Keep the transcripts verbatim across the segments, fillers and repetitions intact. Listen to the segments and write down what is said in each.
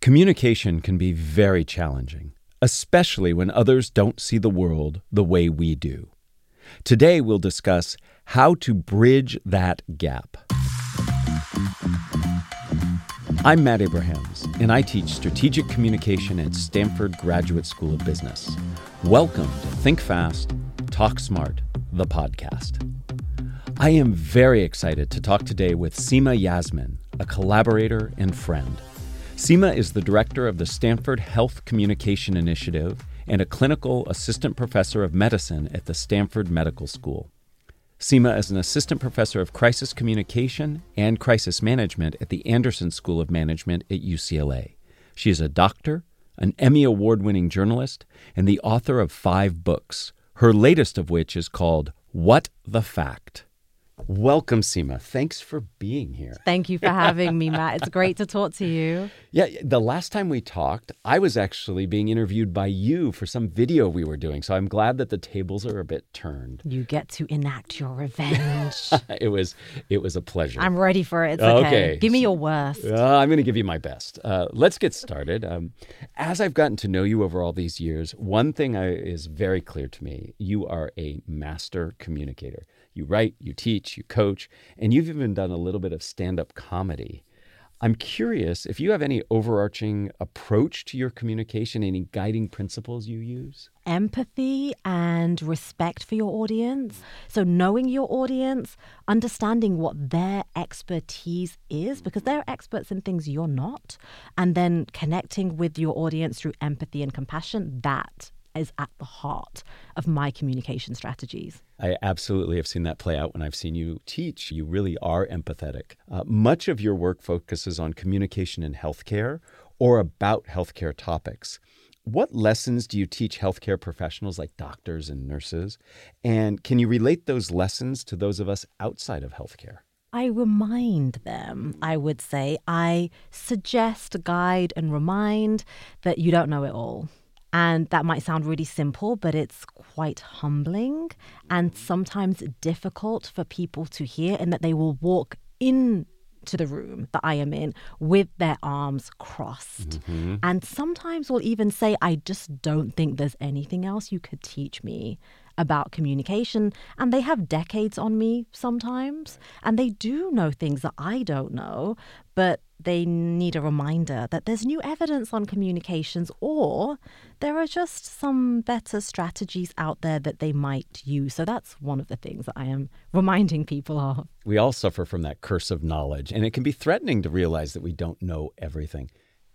Communication can be very challenging, especially when others don't see the world the way we do. Today, we'll discuss how to bridge that gap. I'm Matt Abrahams, and I teach strategic communication at Stanford Graduate School of Business. Welcome to Think Fast, Talk Smart, the podcast. I am very excited to talk today with Seema Yasmin, a collaborator and friend. Seema is the director of the Stanford Health Communication Initiative and a clinical assistant professor of medicine at the Stanford Medical School. Seema is an assistant professor of crisis communication and crisis management at the Anderson School of Management at U C L A. She is a doctor, an Emmy Award-winning journalist, and the author of five books, her latest of which is called What the Fact? Welcome, Seema. Thanks for being here. Thank you for having me, Matt. It's great to talk to you. Yeah, the last time we talked, I was actually being interviewed by you for some video we were doing, so I'm glad that the tables are a bit turned. You get to enact your revenge. It was it was a pleasure. I'm ready for it. It's okay. Okay. Give me your worst. Uh, I'm going to give you my best. Uh, let's get started. Um, as I've gotten to know you over all these years, one thing I, is very clear to me. You are a master communicator. You write, you teach, you coach, and you've even done a little bit of stand-up comedy. I'm curious if you have any overarching approach to your communication, any guiding principles you use? Empathy and respect for your audience. So knowing your audience, understanding what their expertise is, because they're experts in things you're not, and then connecting with your audience through empathy and compassion, that is at the heart of my communication strategies. I absolutely have seen that play out when I've seen you teach. You really are empathetic. Uh, much of your work focuses on communication in healthcare or about healthcare topics. What lessons do you teach healthcare professionals like doctors and nurses? And can you relate those lessons to those of us outside of healthcare? I remind them, I would say. I suggest, guide, and remind that you don't know it all. And that might sound really simple, but it's quite humbling and sometimes difficult for people to hear, in that they will walk into the room that I am in with their arms crossed. Mm-hmm. And sometimes will even say, I just don't think there's anything else you could teach me about communication. And they have decades on me sometimes, and they do know things that I don't know, but they need a reminder that there's new evidence on communications, or there are just some better strategies out there that they might use. So that's one of the things that I am reminding people of. We all suffer from that curse of knowledge, and it can be threatening to realize that we don't know everything.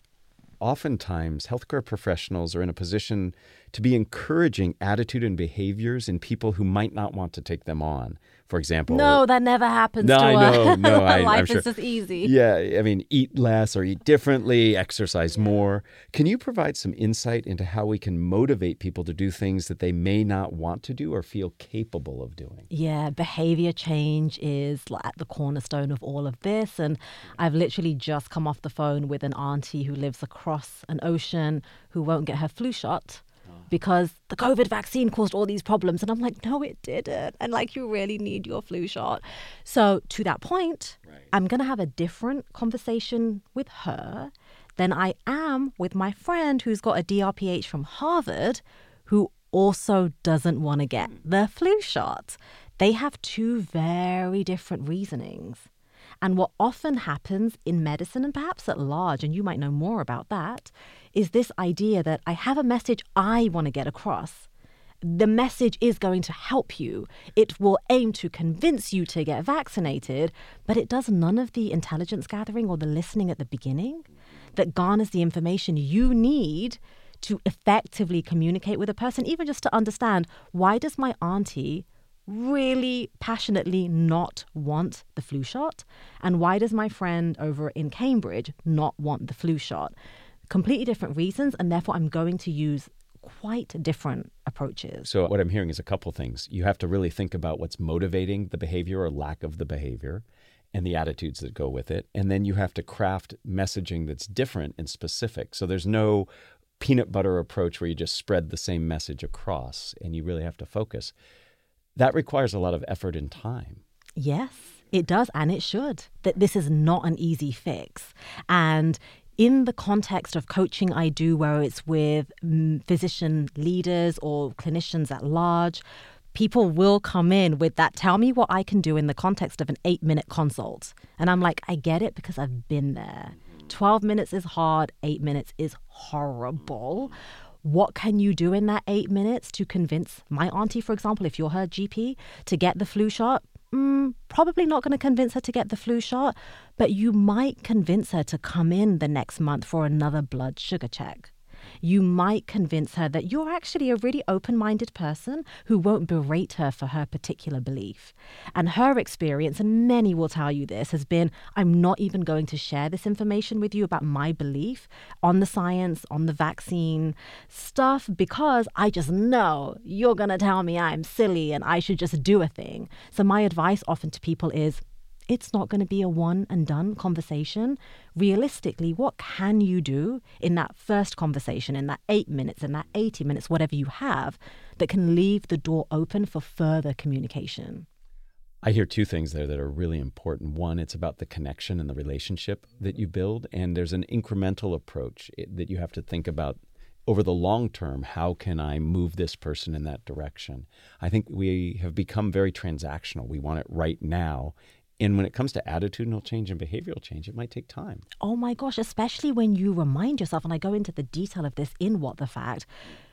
Oftentimes, healthcare professionals are in a position to be encouraging attitude and behaviors in people who might not want to take them on. For example... No, that never happens no, to I us. know, no, I, Life I'm sure. is just easy. Yeah, I mean, eat less or eat differently, exercise more. Can you provide some insight into how we can motivate people to do things that they may not want to do or feel capable of doing? Yeah, behavior change is like at the cornerstone of all of this. And I've literally just come off the phone with an auntie who lives across an ocean who won't get her flu shot because the COVID vaccine caused all these problems. And I'm like, no, it didn't. And like, you really need your flu shot. So to that point, right. I'm going to have a different conversation with her than I am with my friend who's got a D R P H from Harvard, who also doesn't want to get the flu shot. They have two very different reasonings. And what often happens in medicine, and perhaps at large, and you might know more about that, is this idea that I have a message I want to get across. The message is going to help you. It will aim to convince you to get vaccinated, but it does none of the intelligence gathering or the listening at the beginning that garners the information you need to effectively communicate with a person, even just to understand, why does my auntie really passionately not want the flu shot? And why does my friend over in Cambridge not want the flu shot? Completely different reasons, and therefore I'm going to use quite different approaches. So what I'm hearing is a couple things. You have to really think about what's motivating the behavior or lack of the behavior and the attitudes that go with it. And then you have to craft messaging that's different and specific. So there's no peanut butter approach where you just spread the same message across, and you really have to focus. That requires a lot of effort and time. Yes, it does, and it should. That this is not an easy fix. And in the context of coaching I do, where it's with mm, physician leaders or clinicians at large, people will come in with that, tell me what I can do in the context of an eight minute consult. And I'm like, I get it because I've been there. twelve minutes is hard. Eight minutes is horrible. What can you do in that eight minutes to convince my auntie, for example, if you're her G P, to get the flu shot? Mm, probably not going to convince her to get the flu shot, but you might convince her to come in the next month for another blood sugar check. You might convince her that you're actually a really open-minded person who won't berate her for her particular belief. And her experience, and many will tell you this, has been, I'm not even going to share this information with you about my belief on the science, on the vaccine stuff, because I just know you're going to tell me I'm silly and I should just do a thing. So my advice often to people is, it's not going to be a one and done conversation. Realistically, what can you do in that first conversation, in that eight minutes, in that eighty minutes, whatever you have, that can leave the door open for further communication? I hear two things there that are really important. One, it's about the connection and the relationship that you build. And there's an incremental approach that you have to think about over the long term. How can I move this person in that direction? I think we have become very transactional. We want it right now. And when it comes to attitudinal change and behavioral change, it might take time. Oh my gosh, especially when you remind yourself, and I go into the detail of this in What the Fact,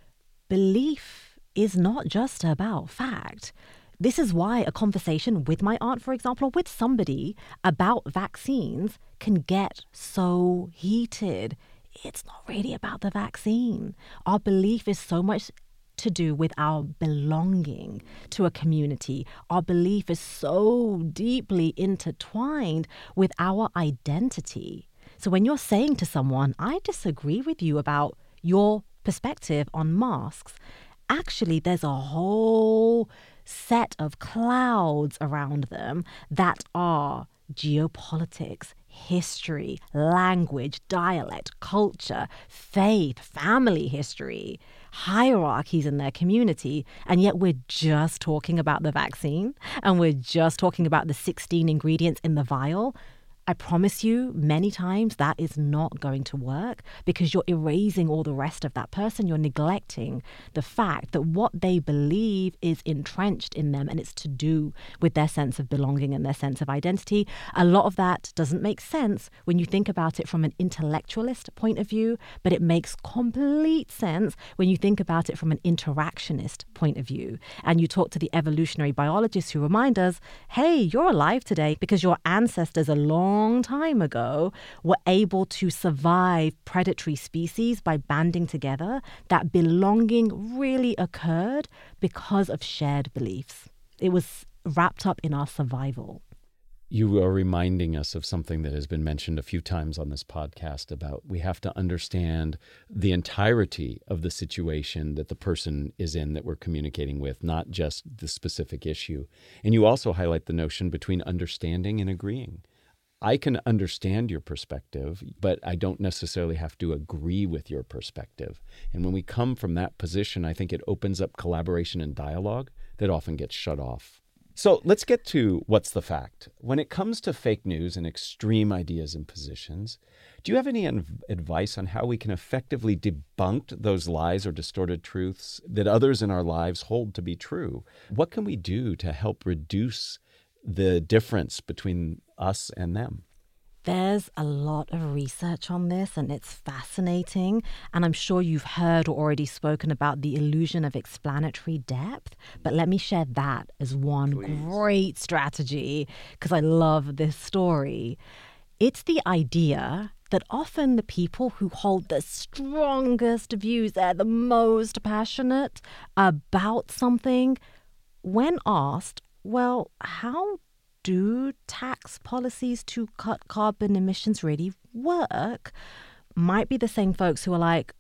belief is not just about fact. This is why a conversation with my aunt, for example, or with somebody about vaccines can get so heated. It's not really about the vaccine. Our belief is so much to do with our belonging to a community. Our belief is so deeply intertwined with our identity. So when you're saying to someone, I disagree with you about your perspective on masks, actually there's a whole set of clouds around them that are geopolitics, history, language, dialect, culture, faith, family history, hierarchies in their community, and yet we're just talking about the vaccine and we're just talking about the sixteen ingredients in the vial. I promise you many times that is not going to work because you're erasing all the rest of that person. You're neglecting the fact that what they believe is entrenched in them, and it's to do with their sense of belonging and their sense of identity. A lot of that doesn't make sense when you think about it from an intellectualist point of view, but it makes complete sense when you think about it from an interactionist point of view. And you talk to the evolutionary biologists who remind us, hey, you're alive today because your ancestors a long long time ago were able to survive predatory species by banding together. That belonging really occurred because of shared beliefs. It was wrapped up in our survival. You are reminding us of something that has been mentioned a few times on this podcast about we have to understand the entirety of the situation that the person is in that we're communicating with, not just the specific issue. And you also highlight the notion between understanding and agreeing. I can understand your perspective, but I don't necessarily have to agree with your perspective. And when we come from that position, I think it opens up collaboration and dialogue that often gets shut off. So let's get to what's the fact. When it comes to fake news and extreme ideas and positions, do you have any advice on how we can effectively debunk those lies or distorted truths that others in our lives hold to be true? What can we do to help reduce the difference between us and them? There's a lot of research on this, and it's fascinating. And I'm sure you've heard or already spoken about the illusion of explanatory depth. But let me share that as one Please. great strategy, because I love this story. It's the idea that often the people who hold the strongest views, they're the most passionate about something, when asked, well, how do tax policies to cut carbon emissions really work? Might be the same folks who are like,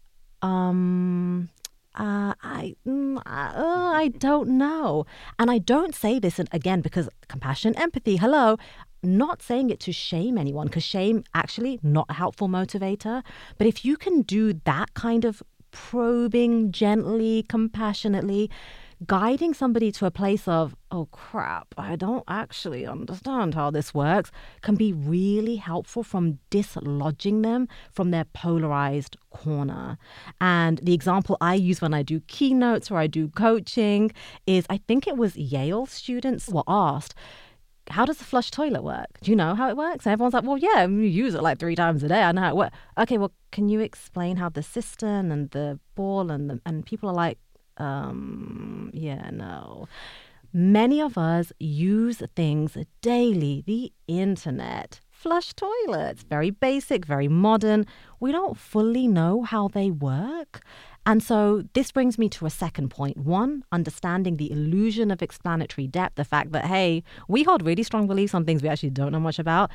um, uh, I, mm, uh, I don't know. And I don't say this, and again, because compassion, empathy, hello, not saying it to shame anyone, because shame actually not a helpful motivator. But if you can do that kind of probing gently, compassionately, guiding somebody to a place of, oh crap, I don't actually understand how this works, can be really helpful from dislodging them from their polarized corner. And the example I use when I do keynotes or I do coaching is, I think it was Yale students were asked, how does the flush toilet work? Do you know how it works? And everyone's like, well, yeah, you use it like three times a day. I know how it works. Okay, well, can you explain how the cistern and the ball and the, and people are like, um, yeah, no. Many of us use things daily, the internet, flush toilets, very basic, very modern. We don't fully know how they work. And so this brings me to a second point. One, understanding the illusion of explanatory depth, the fact that, hey, we hold really strong beliefs on things we actually don't know much about.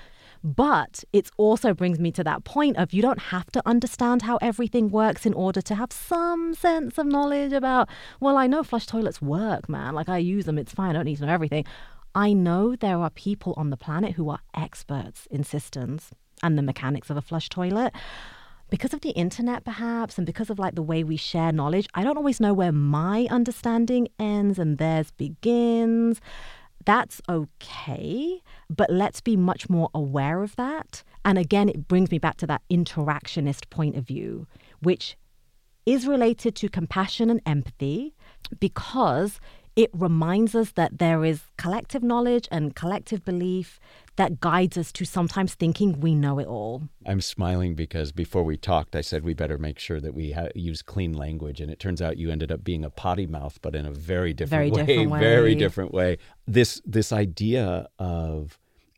But it also brings me to that point of you don't have to understand how everything works in order to have some sense of knowledge about, well, I know flush toilets work, man. Like I use them, it's fine. I don't need to know everything. I know there are people on the planet who are experts in cisterns and the mechanics of a flush toilet. Because of the internet, perhaps, and because of like the way we share knowledge, I don't always know where my understanding ends and theirs begins. That's okay, but let's be much more aware of that. And again, it brings me back to that interactionist point of view, which is related to compassion and empathy, because it reminds us that there is collective knowledge and collective belief that guides us to sometimes thinking we know it all. I'm smiling because before we talked, I said we better make sure that we ha- use clean language. And it turns out you ended up being a potty mouth, but in a very different very way. Different way. Very different way. This, this idea of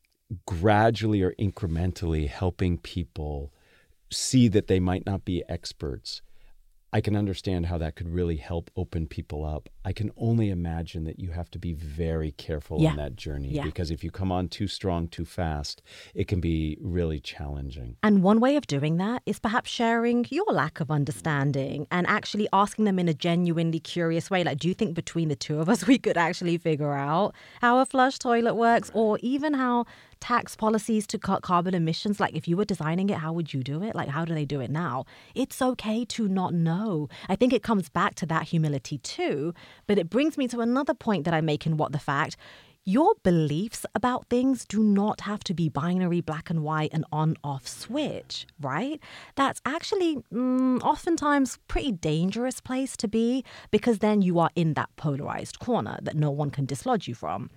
gradually or incrementally helping people see that they might not be experts, I can understand how that could really help open people up. I can only imagine that you have to be very careful yeah. on that journey yeah. because if you come on too strong, too fast, it can be really challenging. And one way of doing that is perhaps sharing your lack of understanding and actually asking them in a genuinely curious way. Like, do you think between the two of us, we could actually figure out how a flush toilet works, or even how tax policies to cut carbon emissions, like if you were designing it, how would you do it? Like, how do they do it now? It's okay to not know. I think it comes back to that humility too, but it brings me to another point that I make in What the Fact. Your beliefs about things do not have to be binary, black and white, and on-off switch, right? That's actually mm, oftentimes pretty dangerous place to be, because then you are in that polarized corner that no one can dislodge you from.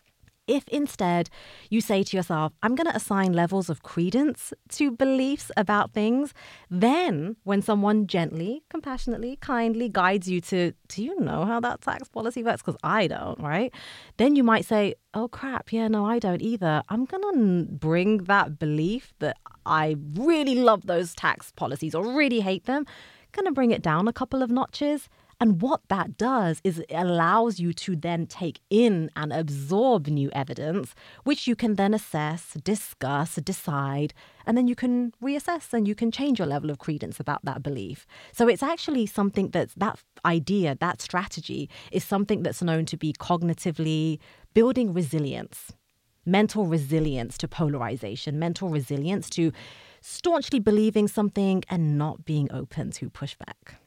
If instead you say to yourself, I'm going to assign levels of credence to beliefs about things, then when someone gently, compassionately, kindly guides you to, do you know how that tax policy works? Because I don't, right? Then you might say, oh crap, yeah, no, I don't either. I'm going to bring that belief that I really love those tax policies or really hate them, going to bring it down a couple of notches. And what that does is it allows you to then take in and absorb new evidence, which you can then assess, discuss, decide, and then you can reassess and you can change your level of credence about that belief. So it's actually something that's, that idea, that strategy is something that's known to be cognitively building resilience, mental resilience to polarization, mental resilience to staunchly believing something and not being open to pushback.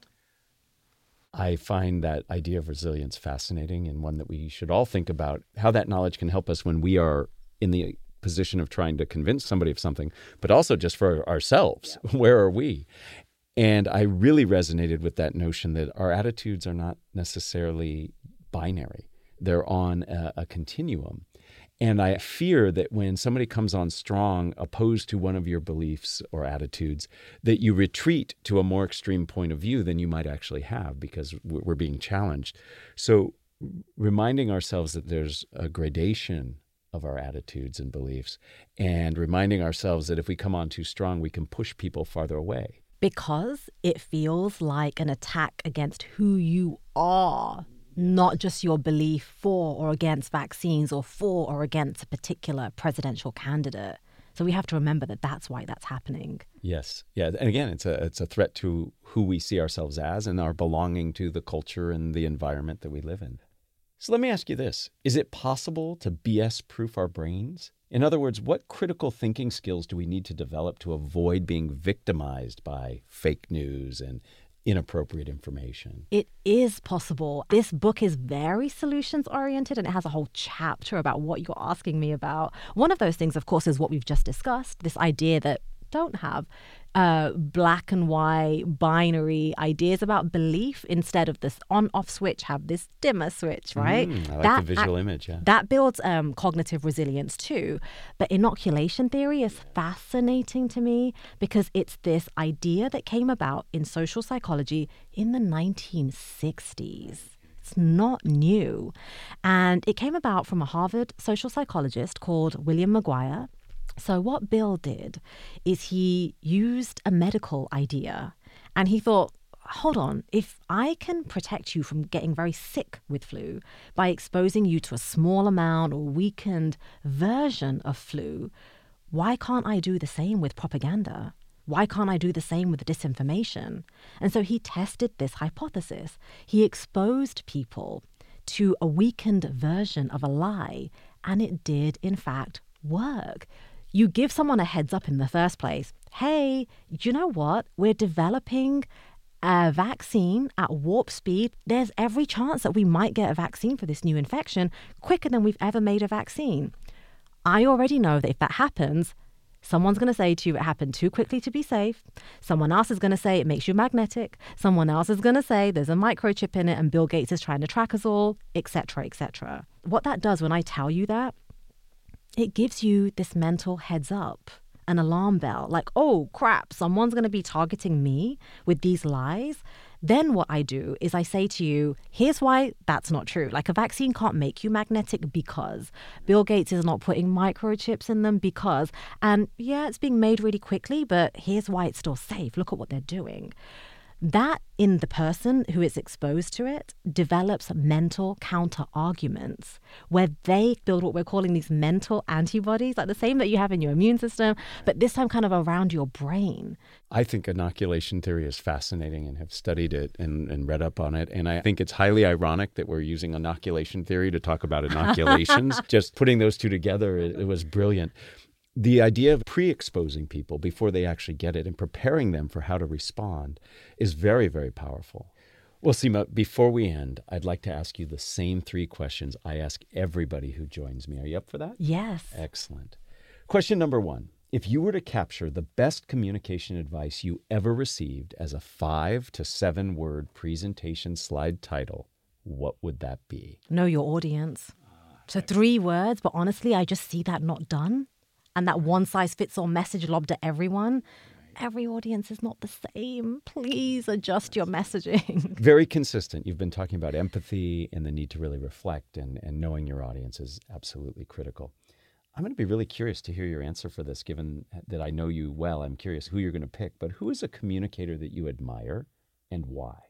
I find that idea of resilience fascinating, and one that we should all think about, how that knowledge can help us when we are in the position of trying to convince somebody of something, but also just for ourselves. Yeah. Where are we? And I really resonated with that notion that our attitudes are not necessarily binary. They're on a, a continuum. And I fear that when somebody comes on strong, opposed to one of your beliefs or attitudes, that you retreat to a more extreme point of view than you might actually have because we're being challenged. So reminding ourselves that there's a gradation of our attitudes and beliefs, and reminding ourselves that if we come on too strong, we can push people farther away. Because it feels like an attack against who you are. Not just your belief for or against vaccines or for or against a particular presidential candidate. So we have to remember that that's why that's happening. Yes. Yeah. And again, it's a it's a threat to who we see ourselves as and our belonging to the culture and the environment that we live in. So let me ask you this. Is it possible to B S-proof our brains? In other words, what critical thinking skills do we need to develop to avoid being victimized by fake news and inappropriate information. It is possible. This book is very solutions-oriented, and it has a whole chapter about what you're asking me about. One of those things, of course, is what we've just discussed, this idea that don't have uh, black and white binary ideas about belief. Instead of this on-off switch, have this dimmer switch, right? Mm, I like that, the visual uh, image, yeah. That builds um, cognitive resilience too. But inoculation theory is fascinating to me because it's this idea that came about in social psychology in the nineteen sixties. It's not new. And it came about from a Harvard social psychologist called William McGuire. So what Bill did is he used a medical idea and he thought, hold on, if I can protect you from getting very sick with flu by exposing you to a small amount or weakened version of flu, why can't I do the same with propaganda? Why can't I do the same with disinformation? And so he tested this hypothesis. He exposed people to a weakened version of a lie, and it did, in fact, work. You give someone a heads up in the first place. Hey, you know what? We're developing a vaccine at warp speed. There's every chance that we might get a vaccine for this new infection quicker than we've ever made a vaccine. I already know that if that happens, someone's going to say to you it happened too quickly to be safe. Someone else is going to say it makes you magnetic. Someone else is going to say there's a microchip in it and Bill Gates is trying to track us all, et cetera, et cetera. What that does when I tell you that, it gives you this mental heads up, an alarm bell, like, oh, crap, someone's going to be targeting me with these lies. Then what I do is I say to you, here's why that's not true. Like a vaccine can't make you magnetic because Bill Gates is not putting microchips in them because, and yeah, it's being made really quickly, but here's why it's still safe. Look at what they're doing. That in the person who is exposed to it develops mental counter arguments where they build what we're calling these mental antibodies, like the same that you have in your immune system, but this time kind of around your brain. I think inoculation theory is fascinating and have studied it and, and read up on it. And I think it's highly ironic that we're using inoculation theory to talk about inoculations. Just putting those two together, it, it was brilliant. The idea of pre-exposing people before they actually get it and preparing them for how to respond is very, very powerful. Well, Seema, before we end, I'd like to ask you the same three questions I ask everybody who joins me. Are you up for that? Yes. Excellent. Question number one. If you were to capture the best communication advice you ever received as a five to seven word presentation slide title, what would that be? Know your audience. So three words, but honestly, I just see that not done. And that one-size-fits-all message lobbed at everyone. Every audience is not the same. Please adjust your messaging. Very consistent. You've been talking about empathy and the need to really reflect, and, and knowing your audience is absolutely critical. I'm going to be really curious to hear your answer for this, given that I know you well. I'm curious who you're going to pick, but who is a communicator that you admire and why?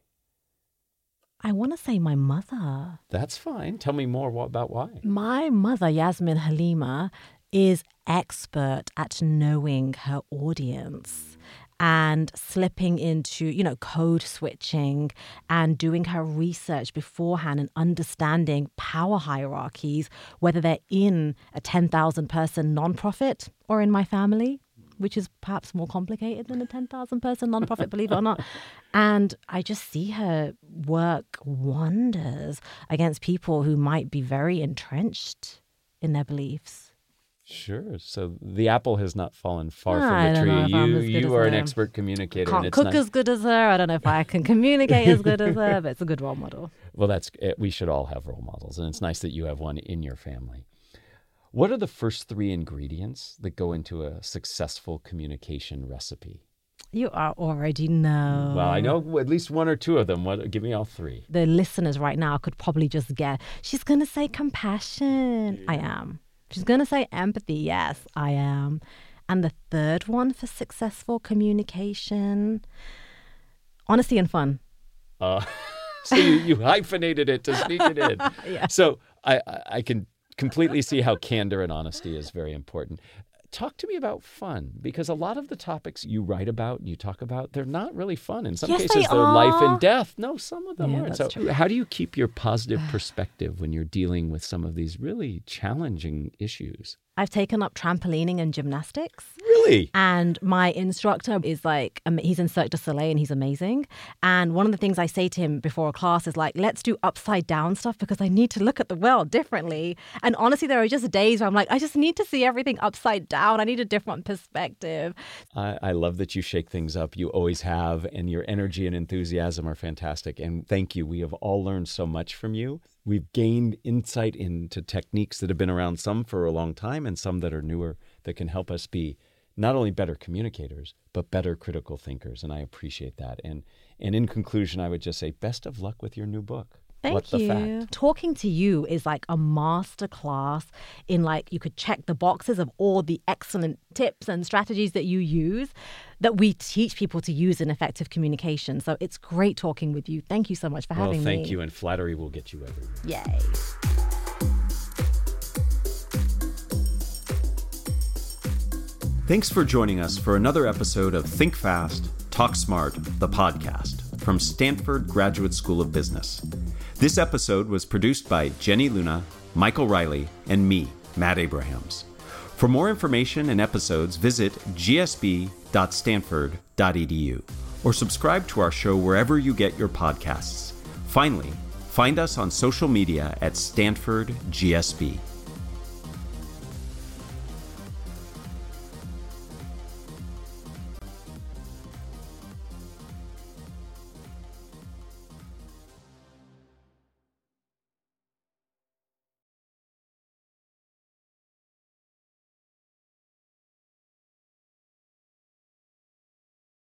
I want to say my mother. That's fine. Tell me more about why. My mother, Yasmin Halima, is expert at knowing her audience and slipping into, you know, code switching and doing her research beforehand and understanding power hierarchies, whether they're in a ten thousand person nonprofit or in my family, which is perhaps more complicated than a ten thousand person nonprofit, believe it or not. And I just see her work wonders against people who might be very entrenched in their beliefs. Sure. So the apple has not fallen far I from the don't know tree. if I'm You as good you as are an her. expert communicator. Can't and it's cook not... as good as her. I don't know if I can communicate as good as her, but it's a good role model. Well, that's we should all have role models, and it's nice that you have one in your family. What are the first three ingredients that go into a successful communication recipe? You are already know. Well, I know at least one or two of them. What? Give me all three. The listeners right now could probably just guess. She's going to say compassion. I am. She's going to say empathy. Yes, I am. And the third one for successful communication, honesty and fun. Uh, so you, you hyphenated it to sneak it in. Yeah. So I, I can completely see how candor and honesty is very important. Talk to me about fun, because a lot of the topics you write about and you talk about, they're not really fun. In some Yes, cases, they are life are. and death. No, some of them Yeah, aren't. that's So true. how do you keep your positive perspective when you're dealing with some of these really challenging issues? I've taken up trampolining and gymnastics. Really? And my instructor is like, um, he's in Cirque du Soleil and he's amazing. And one of the things I say to him before a class is like, let's do upside down stuff because I need to look at the world differently. And honestly, there are just days where I'm like, I just need to see everything upside down. I need a different perspective. I, I love that you shake things up. You always have, and your energy and enthusiasm are fantastic. And thank you. We have all learned so much from you. We've gained insight into techniques that have been around, some for a long time and some that are newer, that can help us be not only better communicators, but better critical thinkers. And I appreciate that. And and in conclusion, I would just say best of luck with your new book. Thank What you. the Fact. Talking to you is like a master class in like you could check the boxes of all the excellent tips and strategies that you use that we teach people to use in effective communication. So it's great talking with you. Thank you so much for Well, having me. thank you. And flattery will get you everywhere. Yay. Thanks for joining us for another episode of Think Fast, Talk Smart, the podcast from Stanford Graduate School of Business. This episode was produced by Jenny Luna, Michael Riley, and me, Matt Abrahams. For more information and episodes, visit g s b dot stanford dot e d u or subscribe to our show wherever you get your podcasts. Finally, find us on social media at Stanford G S B.